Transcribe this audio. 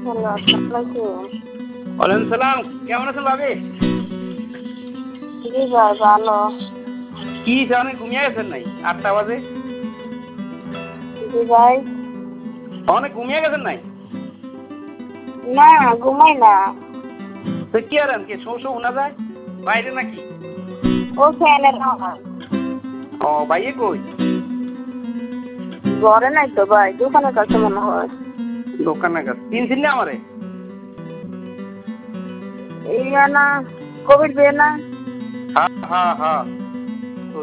Hello, আসসালামু আলাইকুম। ওয়ালাইকুম সালাম। কেমন আছেন ভাবি? জি ভাই, ভালো। কি অনেক ঘুমিয়ে গেছেন নাই? 8টা বাজে। জি ভাই। অনেক ঘুমিয়ে গেছেন নাই? না, ঘুমাই না। তো কি আর কি শো শো শোনা যায় বাইরে নাকি? ও ফ্যানের আওয়াজ। ও ভাইয়ে কই? ঘরে নাই তো ভাই, দোকানের কাছে মনে হয়। দোকানের কাছে। চিনছেন না আমারে? এই না, কবির বিয়ে না? হ্যাঁ হ্যাঁ হ্যাঁ।